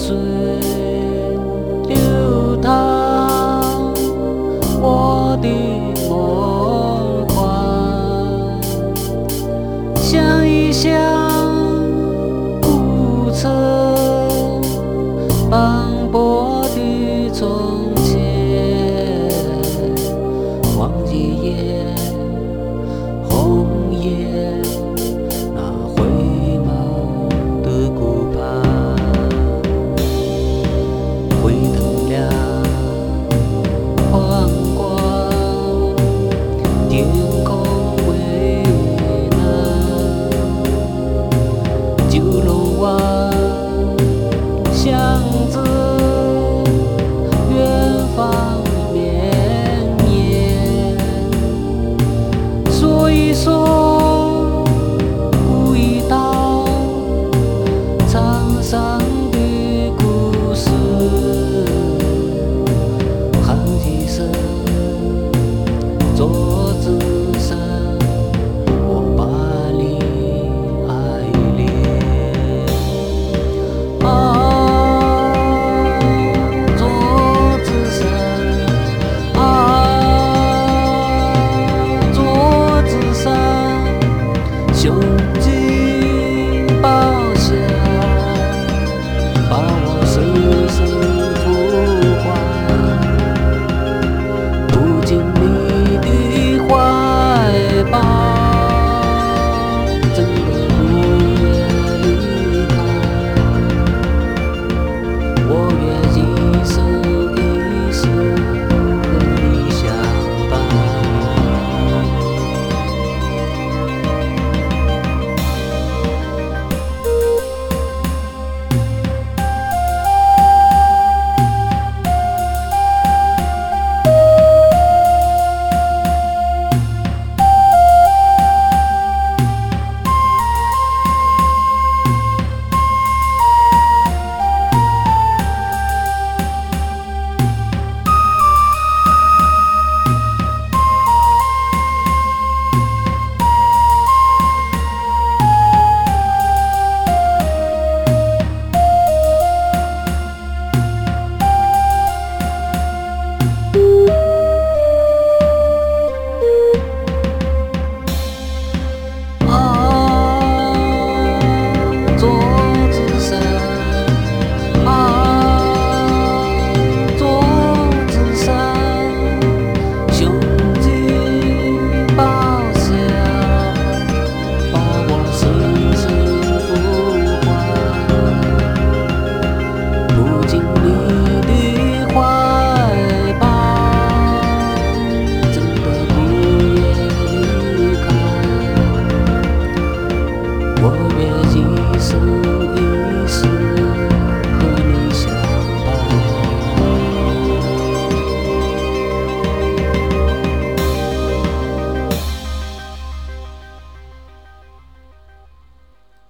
水流淌，我的梦幻，想一想古城斑驳的从前，黄叶叶，红叶，那灰蒙的顾盼，回头亮宽广，天空蔚蓝，九龙湾巷子，远方绵延，说一说古一道沧桑的故事，喊几声桌子上，我把你爱恋。桌子上，桌子上，胸襟报销，把我深深呼唤，扑进你的怀抱，真的不愿离开，我愿一生一世和你相伴。桌子上，桌子上，胸襟报销，把我深深呼唤，扑进你的怀抱，真的不愿离开，我愿一生。